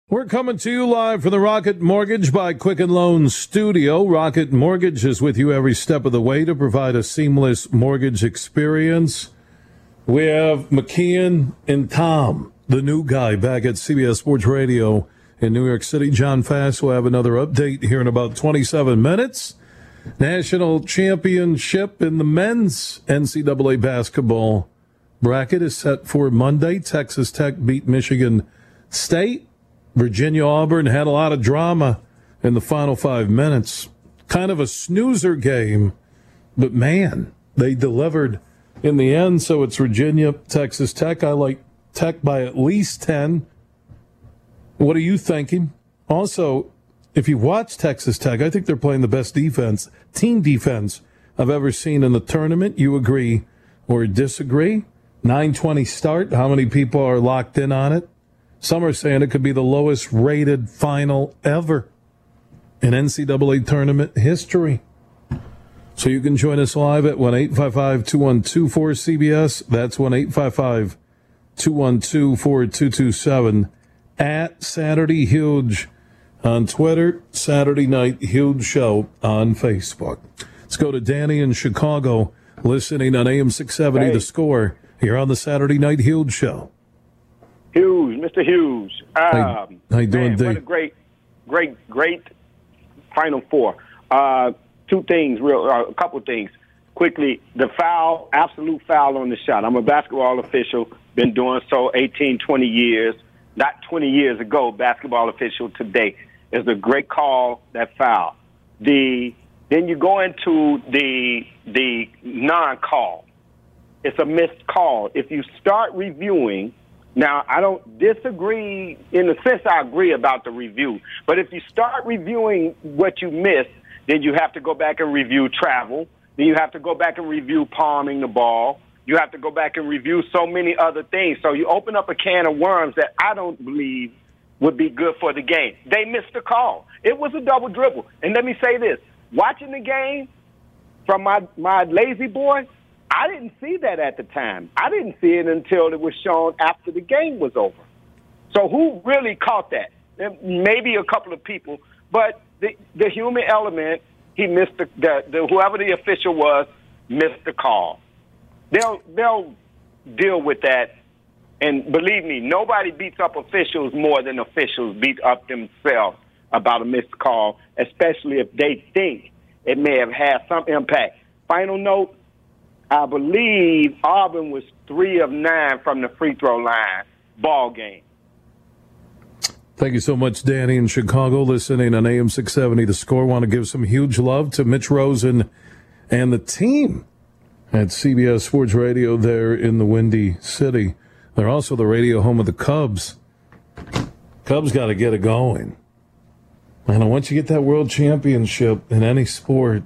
We're coming to you live from the Rocket Mortgage by Quicken Loans studio. Rocket Mortgage is with you every step of the way to provide a seamless mortgage experience. We have McKeon and Tom, the new guy, back at CBS Sports Radio in New York City. John Fass will have another update here in about 27 minutes. National championship in the men's NCAA basketball bracket is set for Monday. Texas Tech beat Michigan State. Virginia Auburn had a lot of drama in the final 5 minutes. Kind of a snoozer game, but man, they delivered in the end. So it's Virginia, Texas Tech. I like Tech by at least 10. What are you thinking? Also, if you watch Texas Tech, I think they're playing the best defense, team defense, I've ever seen in the tournament. You agree or disagree? 9:20 start. How many people are locked in on it? Some are saying it could be the lowest rated final ever in NCAA tournament history. So you can join us live at 1-855-212-4CBS. That's 1-855-212-4227 at Saturday Huge on Twitter, Saturday Night Huge Show on Facebook. Let's go to Danny in Chicago, listening on AM 670 Hey. The Score. Here on the Saturday Night Huge Show. Hughes, Mr. Hughes. How you doing, man, D? what a great Final Four. Two things, a couple things. Quickly, the foul, absolute foul on the shot. I'm a basketball official, been doing so 18, 20 years. Not 20 years ago, basketball official today. It's a great call, that foul. Then you go into the non-call. It's a missed call. If you start reviewing, now I don't disagree, in a sense I agree about the review, but if you start reviewing what you missed, then you have to go back and review travel. Then you have to go back and review palming the ball. You have to go back and review so many other things. So you open up a can of worms that I don't believe would be good for the game. They missed the call. It was a double dribble. And let me say this. Watching the game from my lazy boy, I didn't see that at the time. I didn't see it until it was shown after the game was over. So who really caught that? Maybe a couple of people. But the human element, he missed whoever the official was, missed the call. They'll deal with that. And believe me, nobody beats up officials more than officials beat up themselves about a missed call, especially if they think it may have had some impact. Final note, I believe Auburn was 3 of 9 from the free throw line. Ball game. Thank you so much, Danny in Chicago, listening on AM 670 The Score. Want to give some huge love to Mitch Rosen and the team at CBS Sports Radio there in the Windy City. They're also the radio home of the Cubs. Cubs got to get it going. And once you get that world championship in any sport,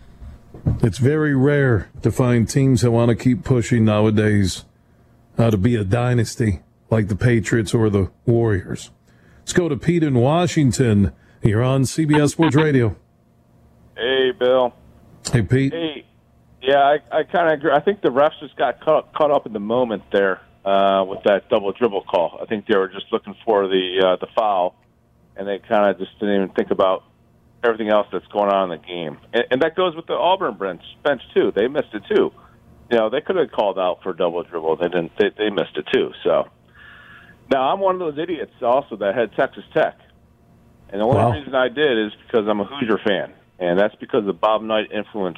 it's very rare to find teams that want to keep pushing nowadays to be a dynasty like the Patriots or the Warriors. Let's go to Pete in Washington. You're on CBS Sports Radio. Hey, Bill. Hey, Pete. Hey. Yeah, I kind of agree. I think the refs just got caught up in the moment there with that double dribble call. I think they were just looking for the foul, and they kind of just didn't even think about everything else that's going on in the game. And that goes with the Auburn bench too. They missed it too. You know, they could have called out for double dribble. They didn't. They missed it too. So now I'm one of those idiots also that had Texas Tech, and the only reason I did is because I'm a Hoosier fan, and that's because of Bob Knight influence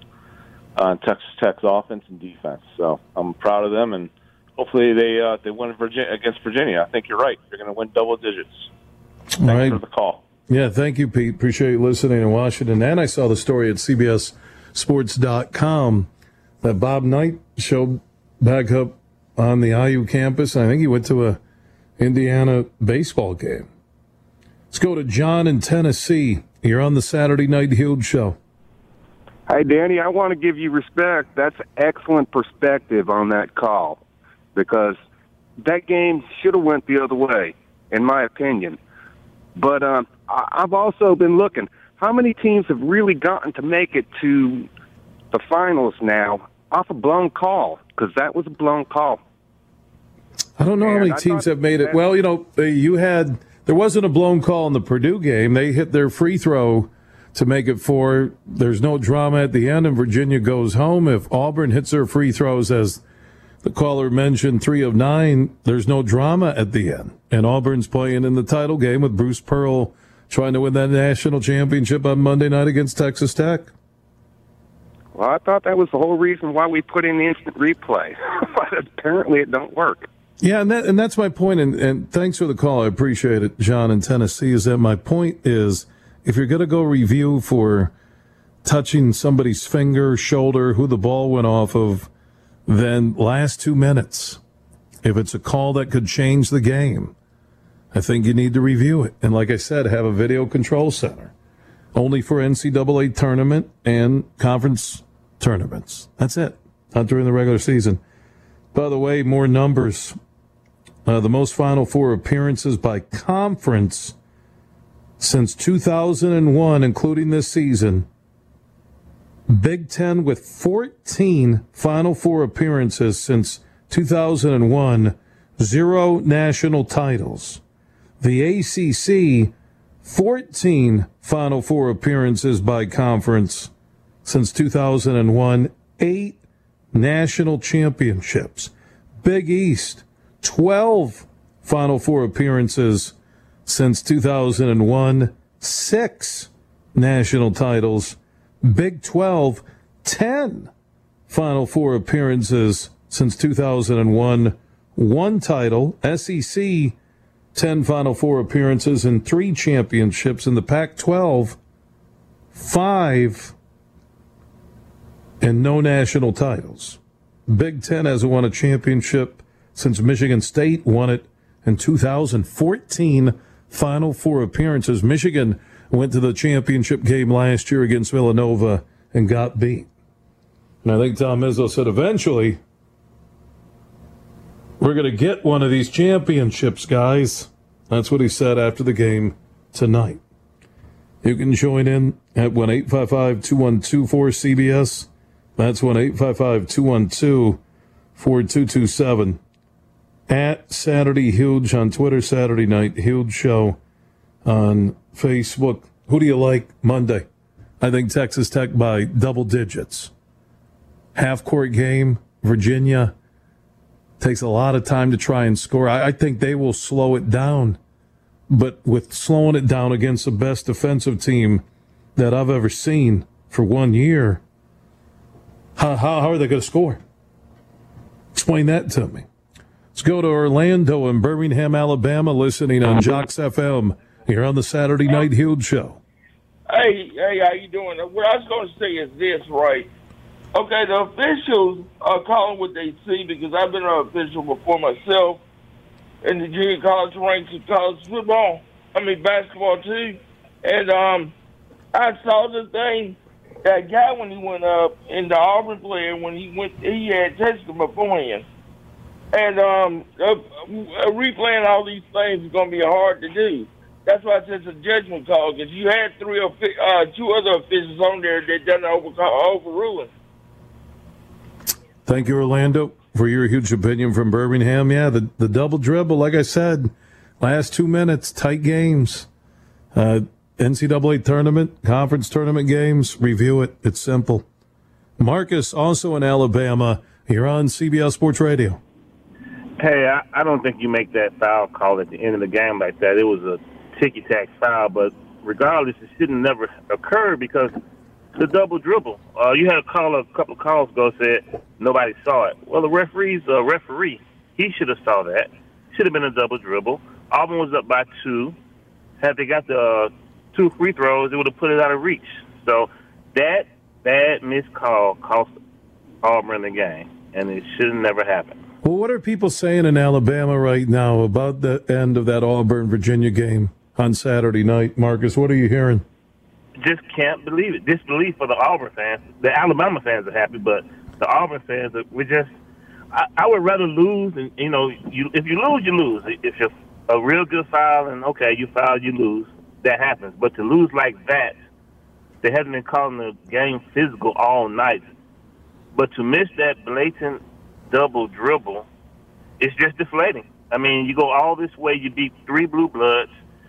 on Texas Tech's offense and defense. So I'm proud of them, and hopefully they win against Virginia. I think you're right. They're going to win double digits. Thanks for the call. Yeah, thank you, Pete. Appreciate you listening in Washington. And I saw the story at CBSSports.com that Bob Knight showed back up on the IU campus. I think he went to a Indiana baseball game. Let's go to John in Tennessee. You're on the Saturday Night Huge Show. Hey, Danny, I want to give you respect. That's excellent perspective on that call because that game should have went the other way, in my opinion. But I've also been looking. How many teams have really gotten to make it to the finals now off a blown call? Because that was a blown call. I don't know how many teams have made it. Well, you know, you had there wasn't a blown call in the Purdue game. They hit their free throw to make it 4. There's no drama at the end, and Virginia goes home. If Auburn hits their free throws, as the caller mentioned, 3 of 9, there's no drama at the end. And Auburn's playing in the title game with Bruce Pearl trying to win that national championship on Monday night against Texas Tech. Well, I thought that was the whole reason why we put in the instant replay. But apparently it don't work. Yeah, and that's my point, and thanks for the call. I appreciate it, John in Tennessee, is that my point is if you're going to go review for touching somebody's finger, shoulder, who the ball went off of, then last 2 minutes. If it's a call that could change the game, I think you need to review it. And like I said, have a video control center. Only for NCAA tournament and conference tournaments. That's it. Not during the regular season. By the way, more numbers. The most Final Four appearances by conference since 2001, including this season. Big Ten with 14 Final Four appearances since 2001, 0 national titles. The ACC, 14 Final Four appearances by conference since 2001, 8 national championships. Big East, 12 Final Four appearances since 2001, 6 national titles. Big 12, 10 Final Four appearances since 2001, 1 title. SEC, 10 Final Four appearances and 3 championships. In the Pac-12, 5 and no national titles. Big Ten hasn't won a championship since Michigan State won it in 2014. Final Four appearances. Michigan went to the championship game last year against Villanova and got beat. And I think Tom Izzo said eventually we're going to get one of these championships, guys. That's what he said after the game tonight. You can join in at 1-855-212-4CBS. That's 1-855-212-4227. At Saturday Huge on Twitter, Saturday Night Huge Show on Facebook. Who do you like Monday? I think Texas Tech by double digits. Half-court game, Virginia takes a lot of time to try and score. I think they will slow it down. But with slowing it down against the best defensive team that I've ever seen for 1 year, how are they going to score? Explain that to me. Let's go to Orlando and Birmingham, Alabama, listening on Jocks FM. Here on the Saturday Night Huge Show. Hey, how you doing? What I was going to say is this, right? Okay, the officials are calling what they see because I've been an official before myself in the junior college ranks of college football. Basketball too. And I saw the thing, that guy when he went up, in the Auburn player, when he had tested him beforehand. And replaying all these things is going to be hard to do. That's why I said it's a judgment call, because you had 2 other officials on there that done overruling. Thank you, Orlando, for your huge opinion from Birmingham. Yeah, the double dribble, like I said, last 2 minutes, tight games. NCAA tournament, conference tournament games, review it. It's simple. Marcus, also in Alabama. You're on CBS Sports Radio. Hey, I don't think you make that foul call at the end of the game like that. It was a ticky-tack foul, but regardless, it shouldn't never occur because the double dribble. You had a couple of calls ago said nobody saw it. Well, the referee, he should have saw that. Should have been a double dribble. Auburn was up by 2. Had they got the 2 free throws, it would have put it out of reach. So that bad missed call cost Auburn the game, and it should have never happened. Well, what are people saying in Alabama right now about the end of that Auburn-Virginia game on Saturday night? Marcus, what are you hearing? Just can't believe it. Disbelief for the Auburn fans. The Alabama fans are happy, but the Auburn fans, I would rather lose. And if you lose, you lose. If you're a real good foul, and okay, you foul, you lose. That happens. But to lose like that, they haven't been calling the game physical all night. But to miss that blatant double dribble, it's just deflating. You go all this way, you beat 3 blue bloods,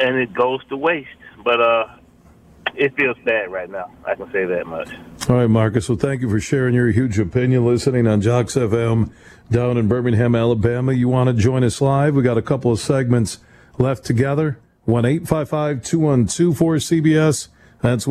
and it goes to waste. But it feels bad right now. I can say that much. All right, Marcus. Well, thank you for sharing your huge opinion, listening on Jocks FM down in Birmingham, Alabama. You want to join us live? We got a couple of segments left together. 1-855-212-4CBS. That's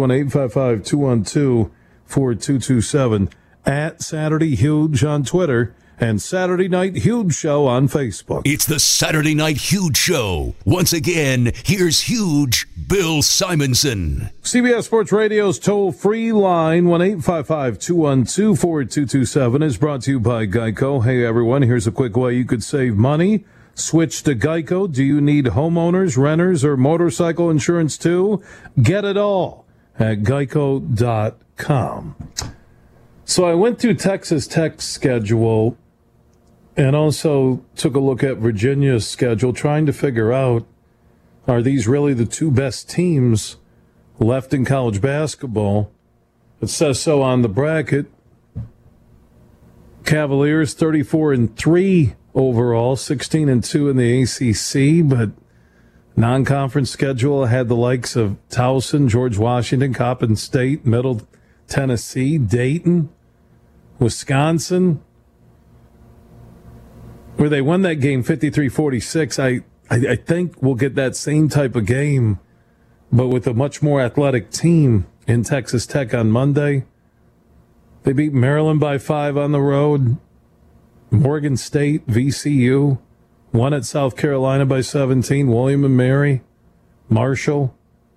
1-855-212-4227. At Saturday Huge on Twitter and Saturday Night Huge Show on Facebook. It's the Saturday Night Huge Show. Once again, here's Huge Bill Simonson. CBS Sports Radio's toll-free line, 1-855-212-4227, is brought to you by Geico. Hey, everyone, here's a quick way you could save money. Switch to Geico. Do you need homeowners, renters, or motorcycle insurance too? Get it all at geico.com. So I went through Texas Tech's schedule and also took a look at Virginia's schedule, trying to figure out, are these really the two best teams left in college basketball? It says so on the bracket. Cavaliers 34-3 overall, 16-2 in the ACC, but non-conference schedule had the likes of Towson, George Washington, Coppin State, Middle Tennessee, Dayton, Wisconsin, where they won that game 53-46. I think we'll get that same type of game, but with a much more athletic team in Texas Tech on Monday. They beat Maryland by 5 on the road. Morgan State, VCU, won at South Carolina by 17. William and Mary, Marshall.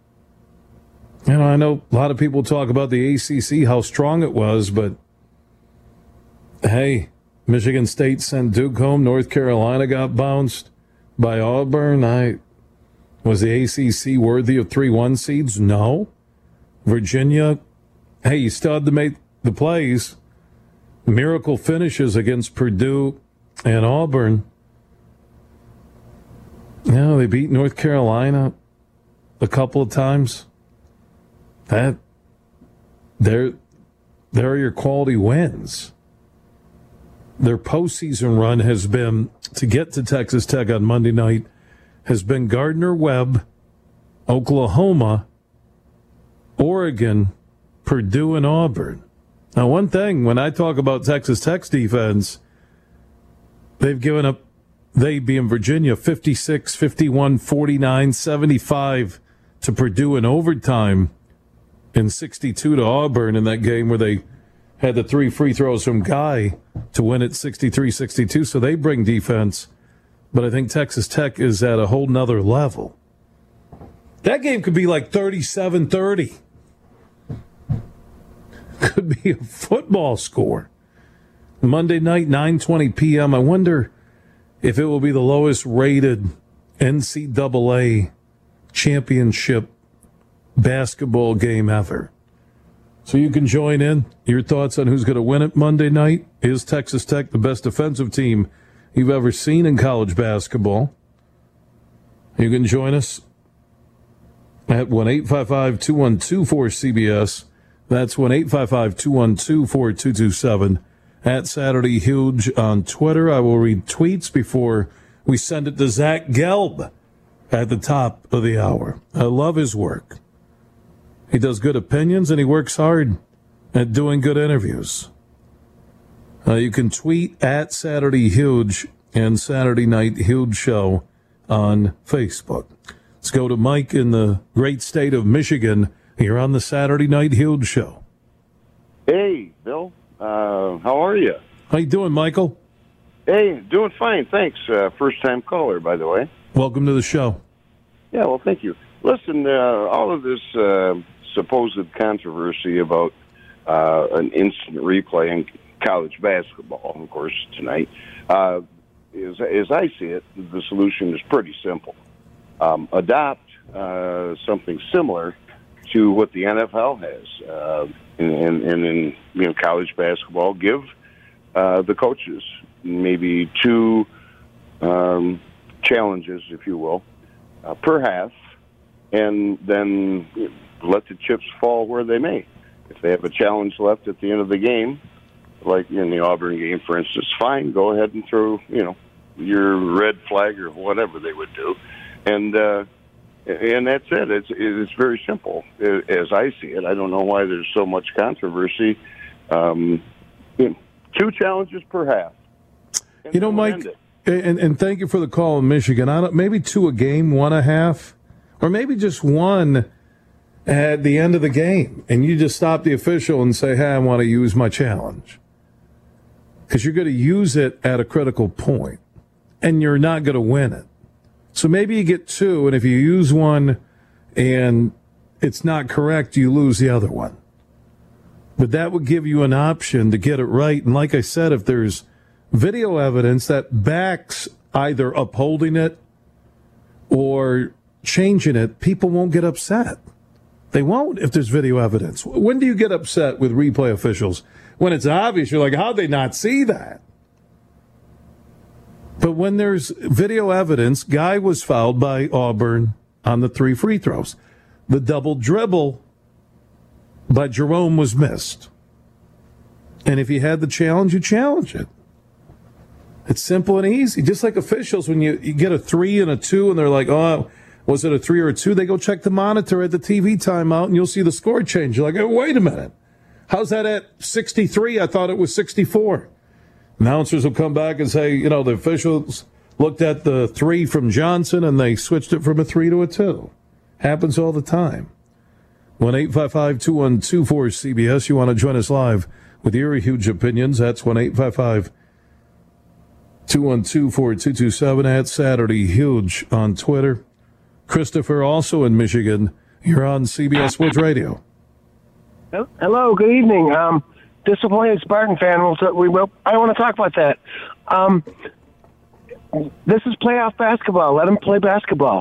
I know a lot of people talk about the ACC, how strong it was, but hey, Michigan State sent Duke home. North Carolina got bounced by Auburn. Was the ACC worthy of 3-1 seeds? No. Virginia, hey, you still had to make the plays. Miracle finishes against Purdue and Auburn. They beat North Carolina a couple of times. There are your quality wins. Their postseason run has been, to get to Texas Tech on Monday night, has been Gardner-Webb, Oklahoma, Oregon, Purdue, and Auburn. Now, one thing, when I talk about Texas Tech's defense, they've given up, they being Virginia, 56, 51, 49, 75 to Purdue in overtime, and 62 to Auburn in that game where they had the 3 free throws from Guy to win it 63-62. So they bring defense. But I think Texas Tech is at a whole nother level. That game could be like 37-30. Could be a football score. Monday night, 9:20 p.m. I wonder if it will be the lowest rated NCAA championship basketball game ever. So you can join in. Your thoughts on who's going to win it Monday night? Is Texas Tech the best defensive team you've ever seen in college basketball? You can join us at 1-855-212-4CBS. That's 1-855-212-4227. At Saturday Huge on Twitter. I will read tweets before we send it to Zach Gelb at the top of the hour. I love his work. He does good opinions, and he works hard at doing good interviews. You can tweet at Saturday Huge and Saturday Night Huge Show on Facebook. Let's go to Mike in the great state of Michigan here on the Saturday Night Huge Show. Hey, Bill. How are you? How you doing, Michael? Hey, doing fine, thanks. First-time caller, by the way. Welcome to the show. Yeah, well, thank you. Listen, all of this supposed controversy about an instant replay in college basketball, of course, tonight, as I see it, the solution is pretty simple. Adopt something similar to what the NFL has in college basketball. Give the coaches maybe 2 challenges, if you will, per half, and then let the chips fall where they may. If they have a challenge left at the end of the game, like in the Auburn game, for instance, fine, go ahead and throw, your red flag or whatever they would do. And And that's it. It's very simple, as I see it. I don't know why there's so much controversy. Two challenges per half. You know, Mike, and thank you for the call in Michigan. Maybe two a game, one a half, or maybe just one at the end of the game, and you just stop the official and say, hey, I want to use my challenge. Because you're going to use it at a critical point, and you're not going to win it. So maybe you get two, and if you use one and it's not correct, you lose the other one. But that would give you an option to get it right. And like I said, if there's video evidence that backs either upholding it or changing it, people won't get upset. They won't if there's video evidence. When do you get upset with replay officials? When it's obvious, you're like, how'd they not see that? But when there's video evidence, Guy was fouled by Auburn on the 3 free throws. The double dribble by Jerome was missed. And if you had the challenge, you challenge it. It's simple and easy. Just like officials, when you get a 3 and a 2, and they're like, oh, was it a 3 or a 2? They go check the monitor at the TV timeout, and you'll see the score change. You're like, oh, wait a minute. How's that at 63? I thought it was 64. Announcers will come back and say, the officials looked at the 3 from Johnson, and they switched it from a 3 to a 2. Happens all the time. 1-855-212-4CBS. You want to join us live with your huge opinions. That's 1-855-212-4227 at Saturday Huge on Twitter. Christopher, also in Michigan. You're on CBS Sports Radio. Hello, good evening. Disappointed Spartan fan. I don't want to talk about that. This is playoff basketball. Let them play basketball.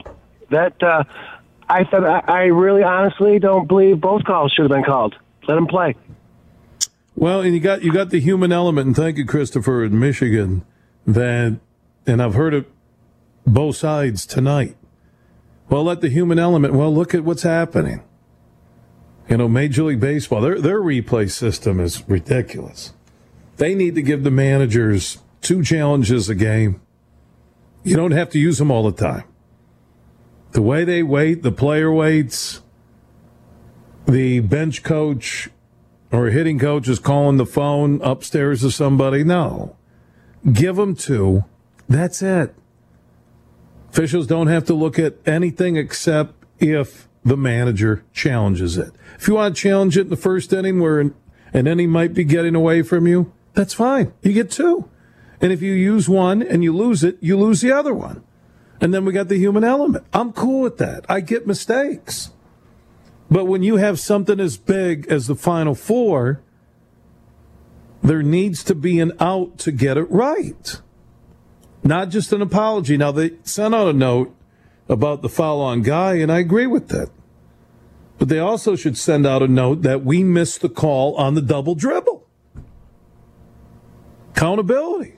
I really honestly don't believe both calls should have been called. Let them play. Well, and you got the human element, and thank you, Christopher, in Michigan, and I've heard it both sides tonight. Well, let the human element, look at what's happening. Major League Baseball, their replay system is ridiculous. They need to give the managers 2 challenges a game. You don't have to use them all the time. The way they wait, the player waits, the bench coach or hitting coach is calling the phone upstairs to somebody. No. Give them 2. That's it. Officials don't have to look at anything except if the manager challenges it. If you want to challenge it in the first inning where an inning might be getting away from you, that's fine. You get 2. And if you use one and you lose it, you lose the other one. And then we got the human element. I'm cool with that. I get mistakes. But when you have something as big as the Final Four, there needs to be an out to get it right. Not just an apology. Now, they sent out a note about the foul on Guy, and I agree with that. But they also should send out a note that we missed the call on the double dribble. Accountability.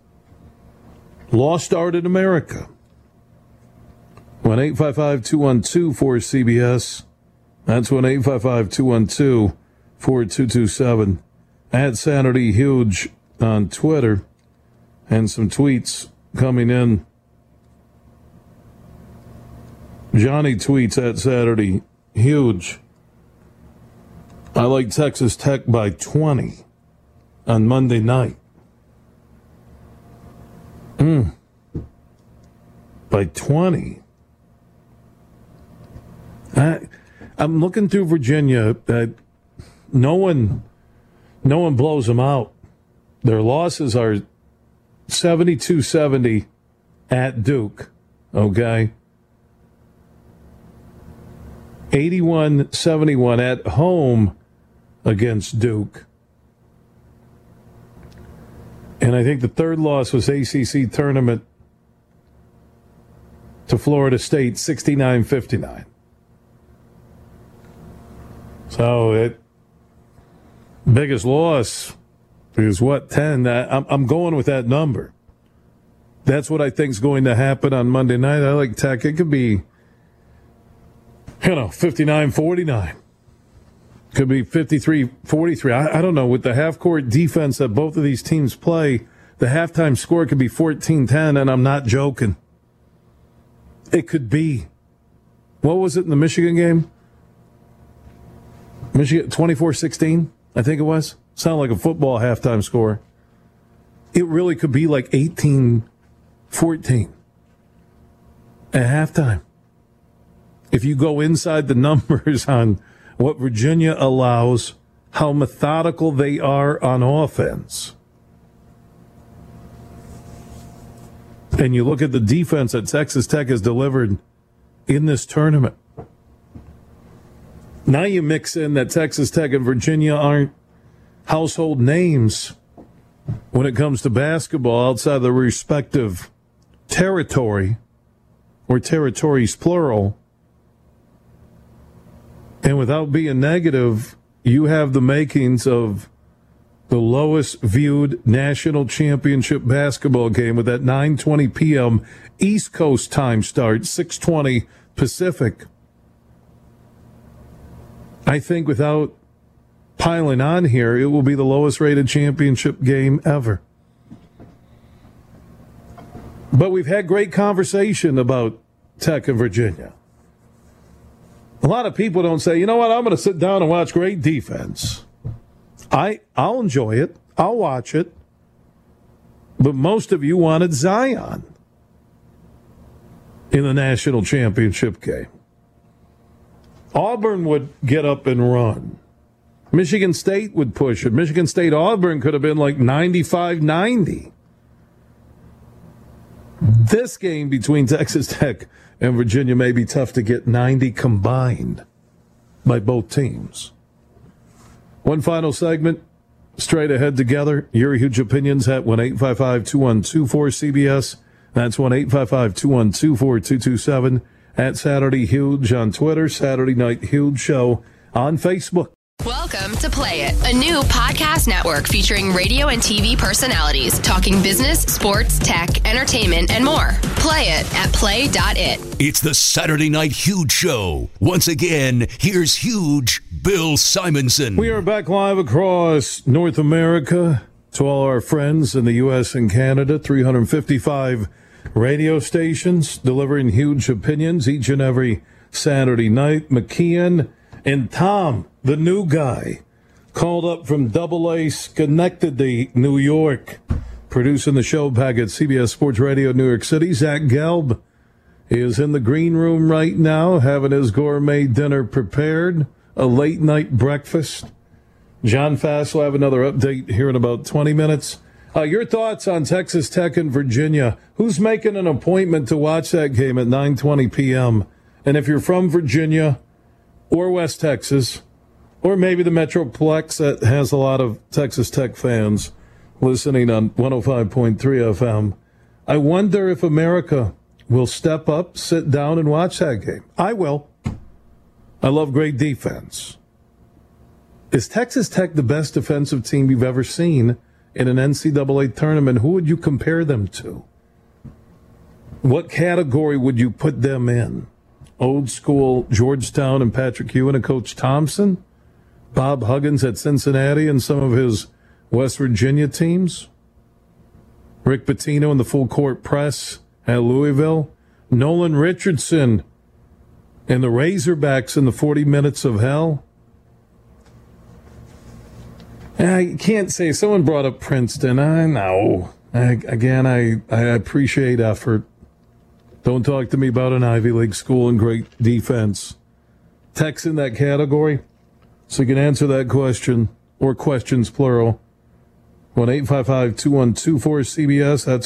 Lost art in America. 1-855-212-4CBS. That's 1-855-212-4227. At Saturday Huge on Twitter. And some tweets coming in. Johnny tweets at Saturday Huge. I like Texas Tech by 20 on Monday night. By 20. I'm looking through Virginia. No one blows them out. Their losses are 72-70 at Duke. Okay. 81-71 at home against Duke. And I think the third loss was ACC tournament to Florida State, 69-59. So biggest loss is what, 10? I'm going with that number. That's what I think is going to happen on Monday night. I like Tech. It could be, 59-49. Could be 53-43. I don't know. With the half-court defense that both of these teams play, the halftime score could be 14-10, and I'm not joking. It could be. What was it in the Michigan game? Michigan 24-16, I think it was. Sounded like a football halftime score. It really could be like 18-14 at halftime. If you go inside the numbers on what Virginia allows, how methodical they are on offense, and you look at the defense that Texas Tech has delivered in this tournament, now you mix in that Texas Tech and Virginia aren't household names when it comes to basketball outside the respective territory, or territories plural. And without being negative, you have the makings of the lowest viewed national championship basketball game with that 9:20 p.m. East Coast time start, 6:20 Pacific. I think without piling on here, it will be the lowest rated championship game ever. But we've had great conversation about Tech and Virginia. A lot of people don't say, you know what, I'm going to sit down and watch great defense. I'll enjoy it. I'll watch it. But most of you wanted Zion in the national championship game. Auburn would get up and run. Michigan State would push it. Michigan State-Auburn could have been like 95-90. This game between Texas Tech and Virginia may be tough to get 90 combined by both teams. One final segment, straight ahead together. Your huge opinions at 1-855-212-4CBS. That's 1-855-212-4227. At Saturday Huge on Twitter, Saturday Night Huge Show on Facebook. Welcome to Play It, a new podcast network featuring radio and TV personalities talking business, sports, tech, entertainment, and more. Play it at play.it. It's the Saturday Night Huge Show. Once again, here's Huge Bill Simonson. We are back live across North America to all our friends in the U.S. and Canada, 355 radio stations delivering huge opinions each and every Saturday night. McKeon and Tom, the new guy, called up from AA Schenectady, New York, producing the show back at CBS Sports Radio, New York City. Zach Gelb is in the green room right now, having his gourmet dinner prepared, a late-night breakfast. John Fass will have another update here in about 20 minutes. Your thoughts on Texas Tech and Virginia? Who's making an appointment to watch that game at 9:20 p.m.? And if you're from Virginia or West Texas, or maybe the Metroplex that has a lot of Texas Tech fans listening on 105.3 FM, I wonder if America will step up, sit down, and watch that game. I will. I love great defense. Is Texas Tech the best defensive team you've ever seen in an NCAA tournament? Who would you compare them to? What category would you put them in? Old school Georgetown and Patrick Ewing and Coach Thompson? Bob Huggins at Cincinnati and some of his West Virginia teams? Rick Pitino and the full court press at Louisville? Nolan Richardson and the Razorbacks in the 40 minutes of hell? I can't say. Someone brought up Princeton. I know. I appreciate effort. Don't talk to me about an Ivy League school and great defense. Tech's in that category, so you can answer that question, or questions plural. 1-855-212-4CBS. That's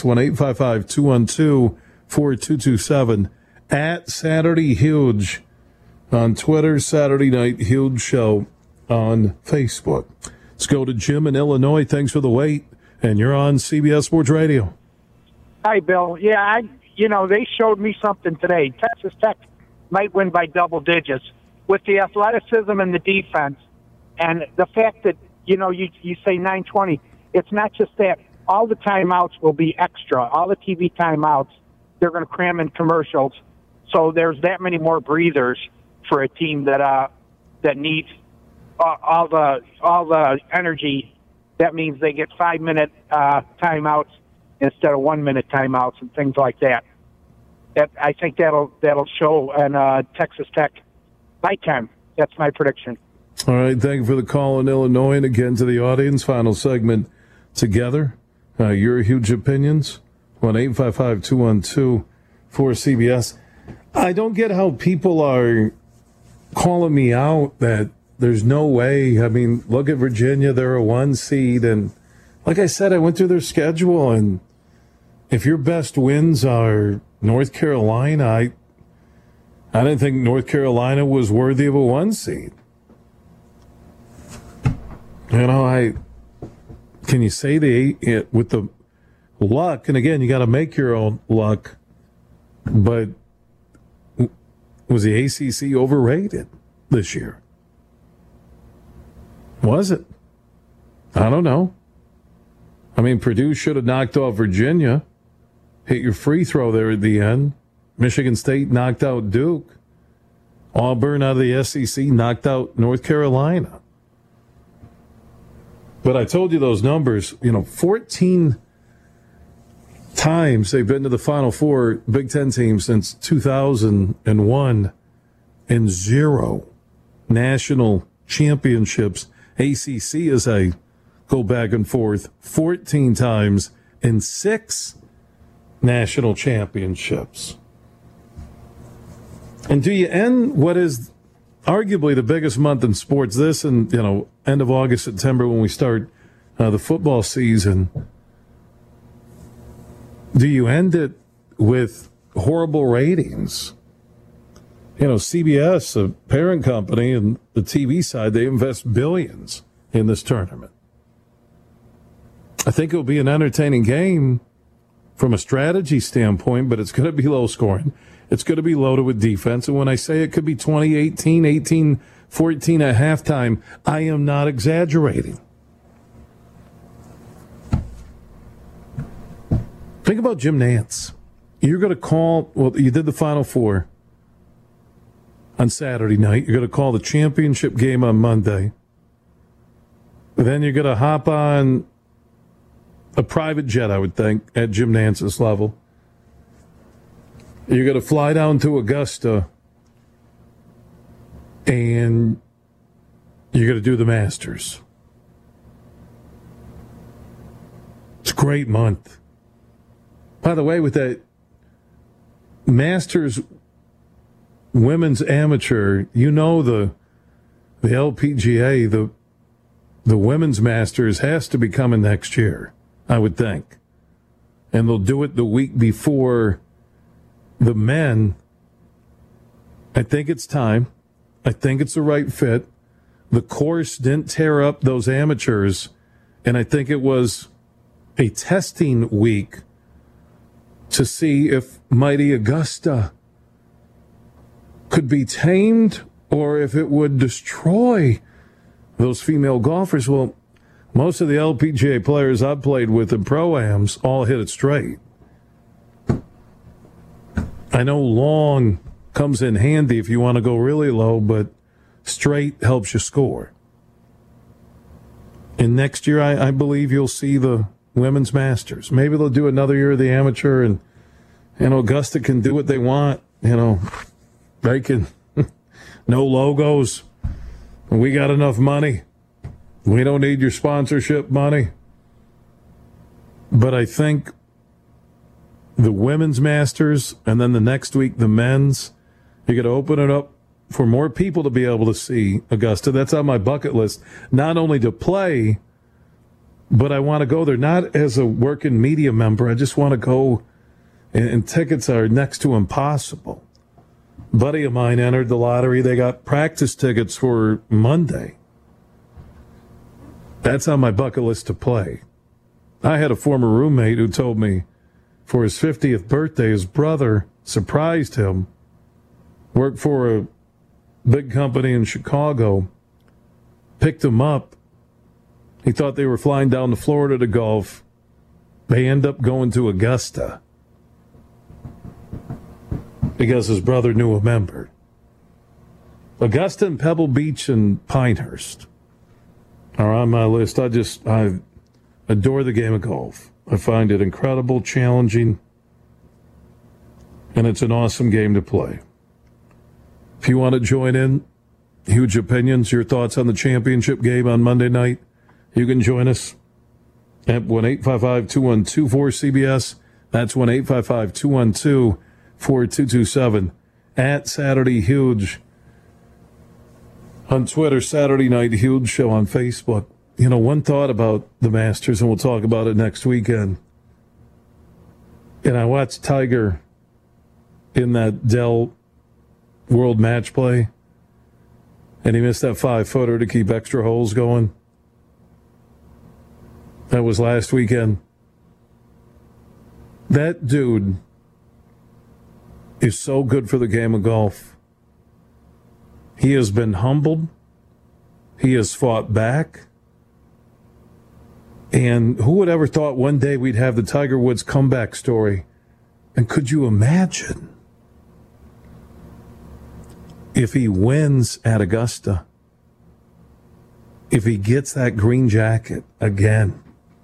1-855-212-4227. At Saturday Huge on Twitter, Saturday Night Huge Show on Facebook. Let's go to Jim in Illinois. Thanks for the wait. And you're on CBS Sports Radio. Hi, Bill. Yeah, they showed me something today. Texas Tech might win by double digits with the athleticism and the defense. And the fact that, you say 9:20, it's not just that. All the timeouts will be extra. All the TV timeouts, they're going to cram in commercials. So there's that many more breathers for a team that needs all the energy. That means they get 5-minute timeouts instead of 1-minute timeouts and things like that. I think that'll show on Texas Tech by 10. That's my prediction. All right, thank you for the call in Illinois. And again to the audience, final segment together. Your huge opinions. 1-855-212-4CBS. I don't get how people are calling me out that there's no way. I mean, look at Virginia. They're a 1 seed. And like I said, I went through their schedule. And if your best wins are North Carolina, I didn't think North Carolina was worthy of a 1 seed. You know, can you say with the luck, and again, you got to make your own luck, but was the ACC overrated this year? Was it? I don't know. I mean, Purdue should have knocked off Virginia, hit your free throw there at the end. Michigan State knocked out Duke. Auburn out of the SEC knocked out North Carolina. But I told you those numbers, 14 times they've been to the Final Four, Big Ten teams, since 2001, and 0 national championships. ACC, as I go back and forth, 14 times and 6 national championships. And do you end what is arguably the biggest month in sports, this and, end of August, September, when we start the football season, do you end it with horrible ratings? CBS, a parent company, and the TV side, they invest billions in this tournament. I think it'll be an entertaining game from a strategy standpoint, but it's going to be low scoring. It's going to be loaded with defense. And when I say it could be 20-18, 18-14 at halftime, I am not exaggerating. Think about Jim Nantz. You're going to call, you did the Final Four on Saturday night. You're going to call the championship game on Monday. Then you're going to hop on a private jet, I would think, at Jim Nantz's level. You're going to fly down to Augusta, and you're going to do the Masters. It's a great month. By the way, with that Masters women's amateur, the LPGA, the women's Masters has to be coming next year, I would think. And they'll do it the week before the men. I think it's time. I think it's the right fit. The course didn't tear up those amateurs, and I think it was a testing week to see if mighty Augusta could be tamed or if it would destroy those female golfers. Well, most of the LPGA players I've played with in Pro-Ams all hit it straight. I know long comes in handy if you want to go really low, but straight helps you score. And next year, I believe you'll see the women's Masters. Maybe they'll do another year of the amateur, and Augusta can do what they want. They can. No logos. We got enough money. We don't need your sponsorship money. But I think the women's Masters, and then the next week the men's, you're going to open it up for more people to be able to see Augusta. That's on my bucket list. Not only to play, but I want to go there, not as a working media member. I just want to go, and tickets are next to impossible. A buddy of mine entered the lottery. They got practice tickets for Monday. That's on my bucket list to play. I had a former roommate who told me for his 50th birthday, his brother surprised him, worked for a big company in Chicago, picked him up. He thought they were flying down to Florida to golf. They end up going to Augusta because his brother knew a member. Augusta and Pebble Beach and Pinehurst are on my list. I adore the game of golf. I find it incredible, challenging. and it's an awesome game to play. If you want to join in, huge opinions, your thoughts on the championship game on Monday night, you can join us at 1-855-212-4CBS. That's 1-855-212-4227. At Saturday Huge on Twitter, Saturday Night Huge Show on Facebook. You know, one thought about the Masters, and we'll talk about it next weekend. And I watched Tiger in that Dell World Match Play, and he missed that 5-footer to keep extra holes going. That was last weekend. That dude is so good for the game of golf. He has been humbled. He has fought back. And who would ever thought one day we'd have the Tiger Woods comeback story? And could you imagine if he wins at Augusta, if he gets that green jacket again?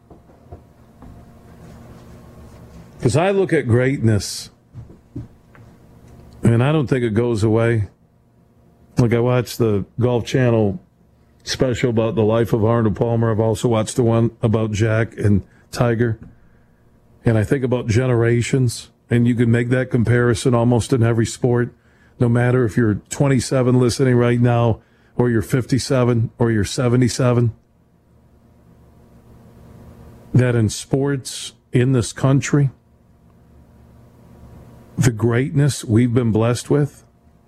Because I look at greatness, and I don't think it goes away. Like, I watched the Golf Channel special about the life of Arnold Palmer. I've also watched the one about Jack and Tiger. And I think about generations, and you can make that comparison almost in every sport, no matter if you're 27 listening right now, or you're 57, or you're 77. That in sports in this country, the greatness we've been blessed with,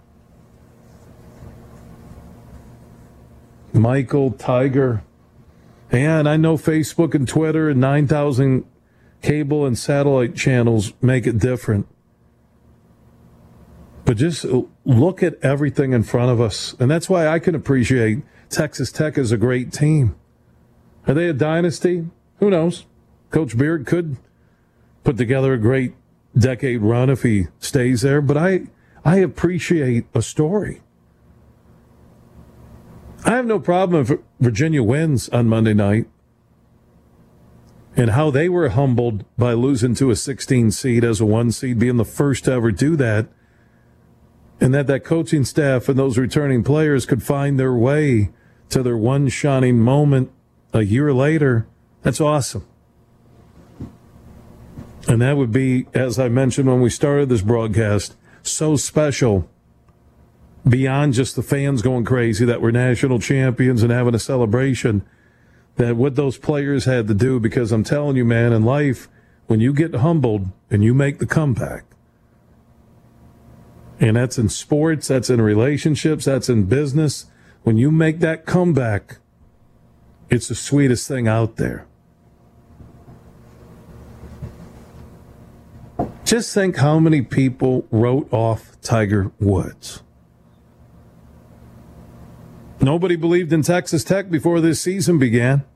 Michael, Tiger, and I know Facebook and Twitter and 9,000 cable and satellite channels make it different. But just look at everything in front of us. And that's why I can appreciate Texas Tech as a great team. Are they a dynasty? Who knows? Coach Beard could put together a great decade run if he stays there. But I appreciate a story. I have no problem if Virginia wins on Monday night, and how they were humbled by losing to a 16 seed as a 1 seed, being the first to ever do that, and that coaching staff and those returning players could find their way to their one shining moment a year later. That's awesome. And that would be, as I mentioned when we started this broadcast, so special beyond just the fans going crazy that we're national champions and having a celebration, that what those players had to do, because I'm telling you, man, in life, when you get humbled and you make the comeback, and that's in sports, that's in relationships, that's in business, when you make that comeback, it's the sweetest thing out there. Just think how many people wrote off Tiger Woods. Nobody believed in Texas Tech before this season began.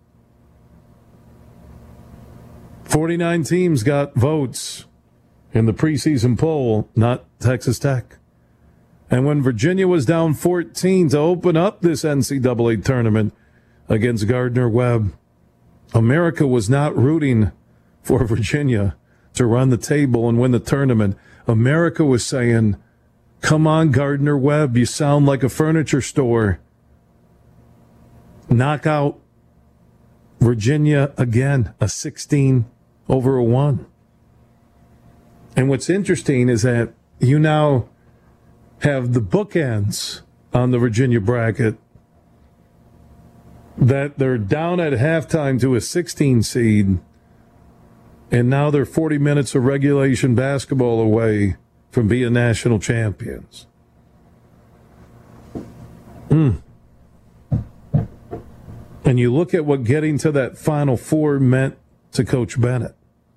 49 teams got votes in the preseason poll, not Texas Tech. And when Virginia was down 14 to open up this NCAA tournament against Gardner-Webb, America was not rooting for Virginia to run the table and win the tournament. America was saying, come on, Gardner-Webb, you sound like a furniture store. Knock out Virginia again, a 16 over a 1. And what's interesting is that you now have the bookends on the Virginia bracket, that they're down at halftime to a 16 seed, and now they're 40 minutes of regulation basketball away from being national champions. And you look at what getting to that Final Four meant to Coach Bennett.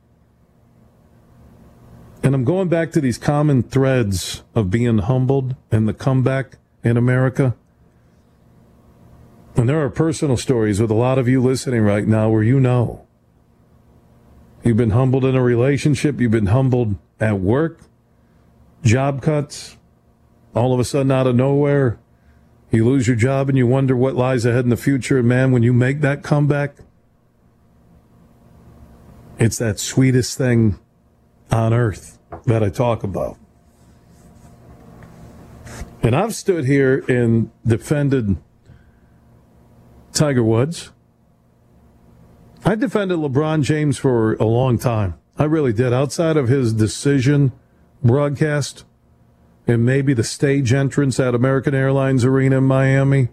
And I'm going back to these common threads of being humbled and the comeback in America. And there are personal stories with a lot of you listening right now where you know you've been humbled in a relationship, you've been humbled at work, job cuts, all of a sudden out of nowhere, you lose your job and you wonder what lies ahead in the future. And man, when you make that comeback, it's that sweetest thing on earth that I talk about. And I've stood here and defended Tiger Woods. I defended LeBron James for a long time. I really did. Outside of his decision broadcast and maybe the stage entrance at American Airlines Arena in Miami,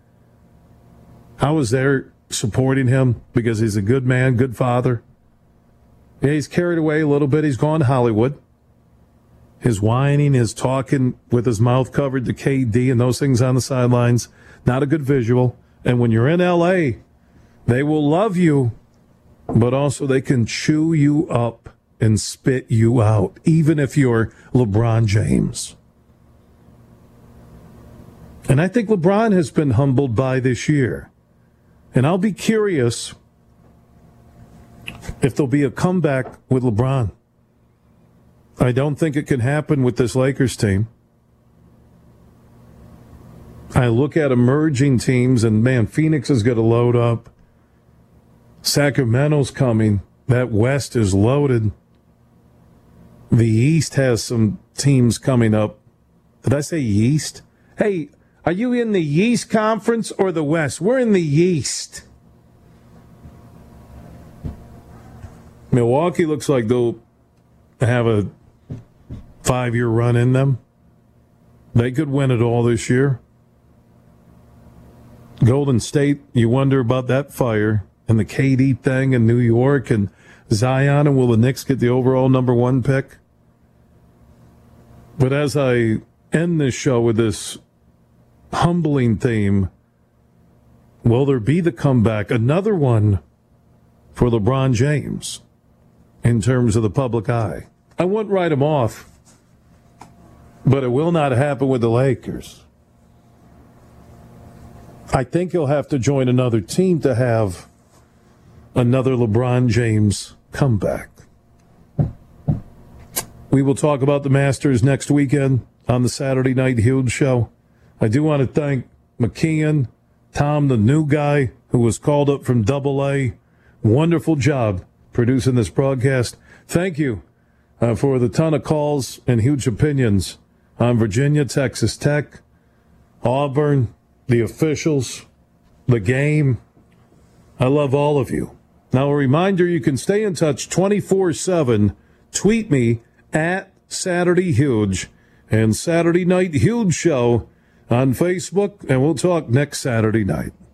I was there supporting him because he's a good man, good father. Yeah, he's carried away a little bit. He's gone to Hollywood. His whining, his talking with his mouth covered to KD and those things on the sidelines, not a good visual. And when you're in L.A., they will love you, but also they can chew you up and spit you out, even if you're LeBron James. And I think LeBron has been humbled by this year. And I'll be curious if there'll be a comeback with LeBron. I don't think it can happen with this Lakers team. I look at emerging teams, and, man, Phoenix is going to load up. Sacramento's coming. That West is loaded. The East has some teams coming up. Did I say East? Hey, are you in the East Conference or the West? We're in the East. Milwaukee looks like they'll have a 5-year run in them. They could win it all this year. Golden State, you wonder about that fire and the KD thing in New York and Zion, and will the Knicks get the overall number 1 pick? But as I end this show with this humbling theme, will there be the comeback, another one for LeBron James in terms of the public eye? I wouldn't write him off, but it will not happen with the Lakers. I think he'll have to join another team to have another LeBron James comeback. We will talk about the Masters next weekend on the Saturday Night Huge Show. I do want to thank McKeon, Tom, the new guy who was called up from AA. Wonderful job producing this broadcast. Thank you for the ton of calls and huge opinions on Virginia, Texas Tech, Auburn, the officials, the game. I love all of you. Now, a reminder, you can stay in touch 24/7. Tweet me at Saturday Huge and Saturday Night Huge Show on Facebook, and we'll talk next Saturday night.